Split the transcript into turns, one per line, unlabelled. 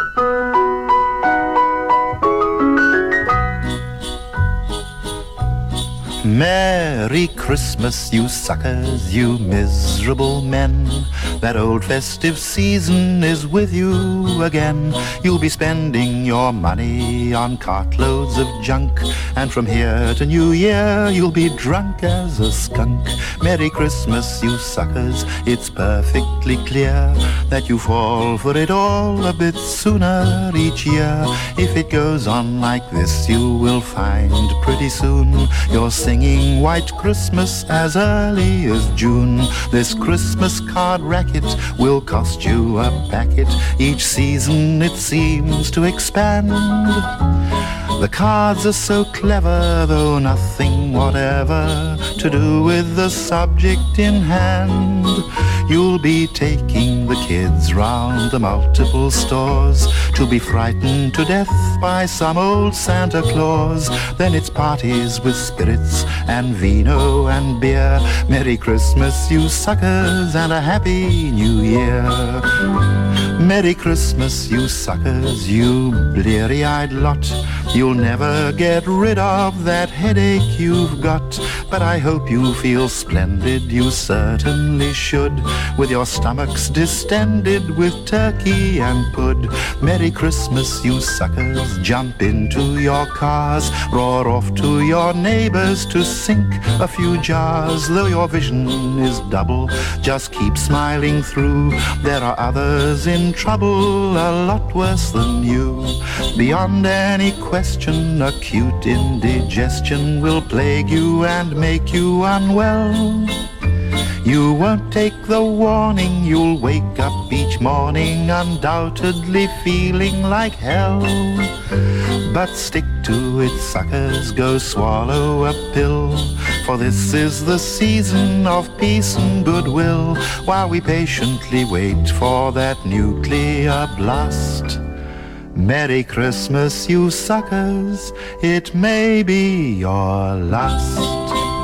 Merry Christmas, you suckers, you miserable men. That old festive season is with you again. You'll be spending your money on cartloads of junk, and from here to New Year you'll be drunk as a skunk. Merry Christmas, you suckers, it's perfectly clear that you fall for it all a bit sooner each year. If it goes on like this, you will find pretty soon you're singing White Christmas as early as June. This Christmas card racket will cost you a packet. Each season it seems to expand. The cards are so clever, though nothing whatever to do with the subject in hand. You'll be taking the kids round the multiple stores to be frightened to death by some old Santa Claus. Then it's parties with spirits and vino and beer. Merry Christmas, you suckers, and a Happy New Year. Merry Christmas, you suckers, you bleary-eyed lot. You'll never get rid of that headache you've got. But I hope you feel splendid, you certainly should, with your stomachs distended with turkey and pud. Merry Christmas, you suckers, jump into your cars, roar off to your neighbors to sink a few jars. Though your vision is double, just keep smiling through. There are others in trouble a lot worse than you. Beyond any question, acute indigestion will plague you and make you unwell. You won't take the warning, you'll wake up each morning undoubtedly feeling like hell. But stick to it, suckers, go swallow a pill, for this is the season of peace and goodwill, while we patiently wait for that nuclear blast. Merry Christmas, you suckers, it may be your last.